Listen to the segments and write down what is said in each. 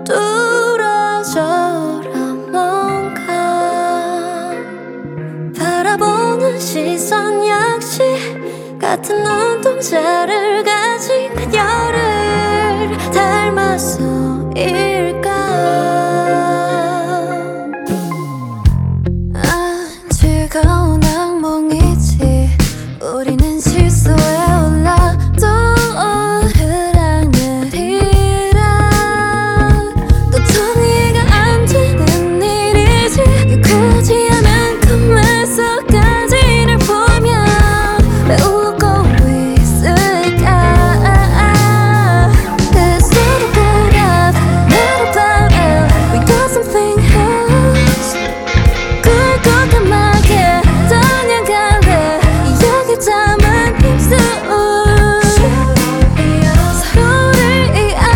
뚫어져라 뭔가 바라보는 시선 역시 같은 눈동자를 가진 그녀를 닮아서일까. 즐거운 악몽이지 우리는 실수에 올라 또 오르락내리락 또 정리가 안 되는 일이지 유쾌하지 않은 꿈을 속까지를 보며 배우고 있을까. There's little bit of little bit of we got something else 굵고 까맣게 떠나갈래 여기 담은 힘쓰 서로를 위한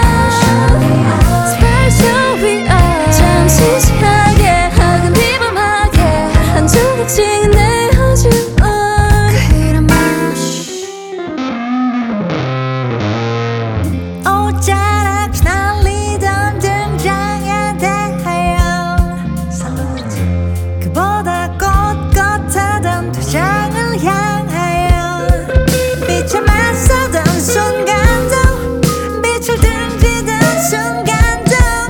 Special we are 잠시 시하게 하긴 비범하게 한 조각씩 내어준 그 이름 옷자락 날리던 등장에 대하여 그보다 꼿꼿하던 퇴장을 향하여 빛에 맞서던 순간도 빛을 등지던 순간도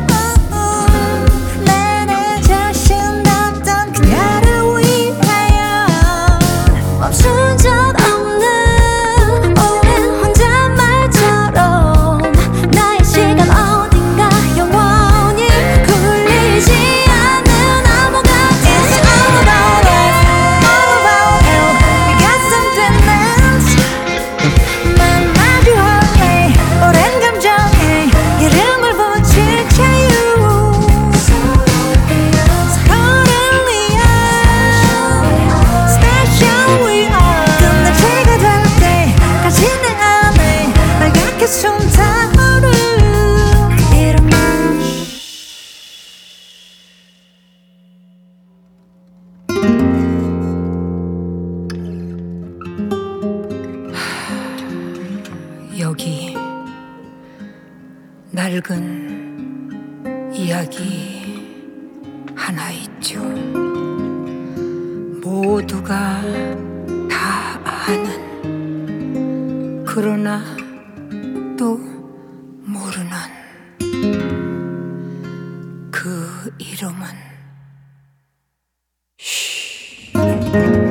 내 자신답던 그녀를 위하여 멈춘 적 없는 오랜 혼잣말처럼 나의 시간 어딘가 영원히 굴리지 않는 암호 같은 It's all about us, all about you. We got something else. 마주할래 오랜 감정에 이름을 붙일 자유 서로를 위한 Special we are 끝내체가 될 때까지 내 안에 빨갛게 숨타오르 그 이름은 여기 낡은 이야기 하나 있죠. 모두가 다 아는 그러나 또 모르는 그 이름은